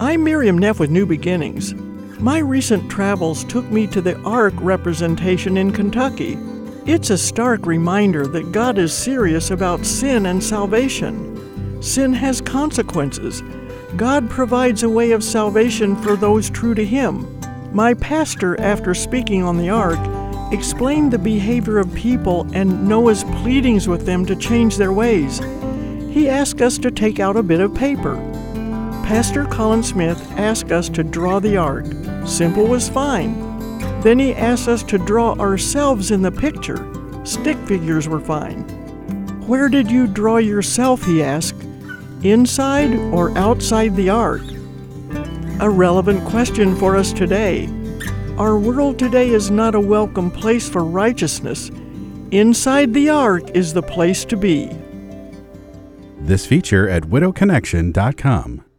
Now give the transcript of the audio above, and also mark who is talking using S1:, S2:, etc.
S1: I'm Miriam Neff with New Beginnings. My recent travels took me to the Ark representation in Kentucky. It's a stark reminder that God is serious about sin and salvation. Sin has consequences. God provides a way of salvation for those true to Him. My pastor, after speaking on the Ark, explained the behavior of people and Noah's pleadings with them to change their ways. He asked us to take out a bit of paper. Pastor Colin Smith asked us to draw the Ark. Simple was fine. Then he asked us to draw ourselves in the picture. Stick figures were fine. Where did you draw yourself, he asked. Inside or outside the Ark? A relevant question for us today. Our world today is not a welcome place for righteousness. Inside the Ark is the place to be.
S2: This feature at widowconnection.com.